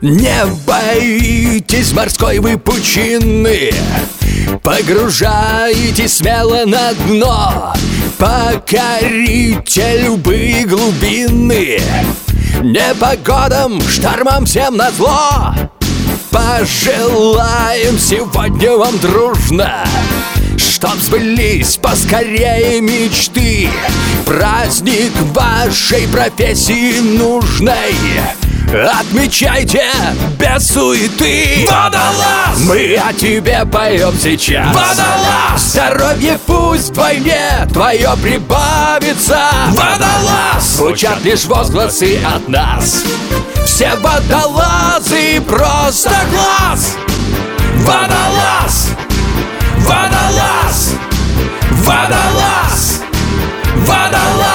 Не боитесь морской вы пучины, погружайтесь смело на дно, покорите любые глубины. Непогодам, штормам всем назло пожелаем сегодня вам дружно, чтоб сбылись поскорее мечты, праздник вашей профессии нужной отмечайте без суеты. Водолаз! Мы о тебе поем сейчас. Водолаз! Здоровье пусть вдвойне твое прибавится. Водолаз! Звучат лишь возгласы от нас. Все водолазы просто класс. Водолаз! Водолаз! Водолаз! Водолаз!